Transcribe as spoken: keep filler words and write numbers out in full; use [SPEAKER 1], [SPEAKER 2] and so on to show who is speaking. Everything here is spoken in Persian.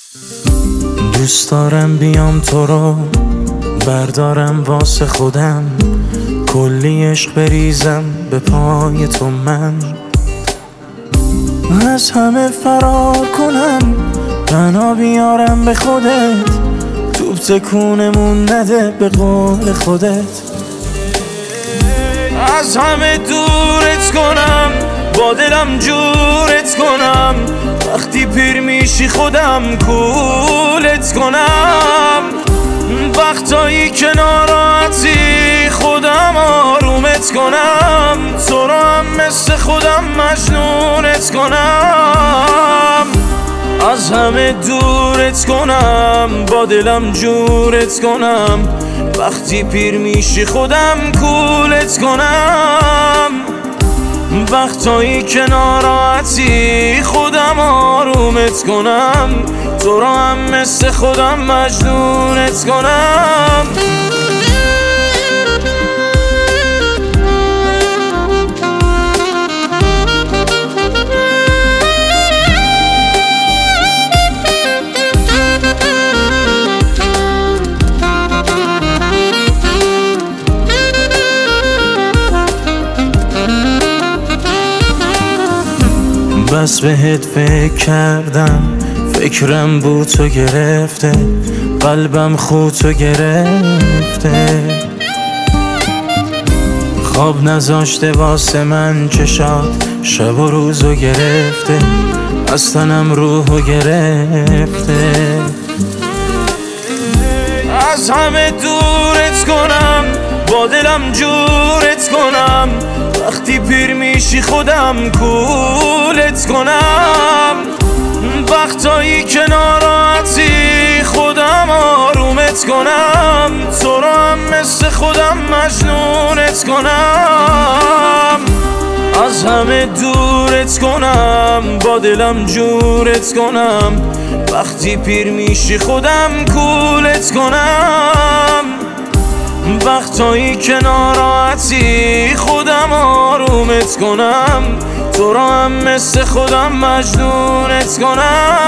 [SPEAKER 1] دوست دارم بیام تو رو بردارم واسه خودم، کلی عشق بریزم به پای تو من، از همه فرار کنم بنا بیارم به خودت، توپ تکونمون نده به قول خودت، از همه دورت کنم با دلم جورت کنم، وقتی پیر میشی خودم کولت کنم، وقتایی که ناراحتی خودم آرومت کنم، تو رو هم مثل خودم مجنونت کنم، از همه دورت کنم با دلم جورت کنم، وقتی پیر میشی خودم کولت کنم، وقتایی که ناراحتی خودم آرومت کنم، تو رو هم مثل خودم مجنونت کنم. بس بهت فکر کردم، فکرم بود تو گرفته، قلبم خودتو گرفته، خواب نذاشته واسه من چشات، شب و روزو گرفته، از تنم روحو گرفته، از همه دورت کنم با دلم جورت کنم، وقتی پیر میشی خودم کولت کنم، وقتایی که ناراحتی خودم آرومت کنم، تو رو هم مثل خودم مجنونت کنم، از همه دورت کنم با دلم جورت کنم، وقتی پیر میشی خودم کولت کنم، وقتایی که ناراحتی خودم آرومت کنم، تو رو هم مثل خودم مجنونت کنم.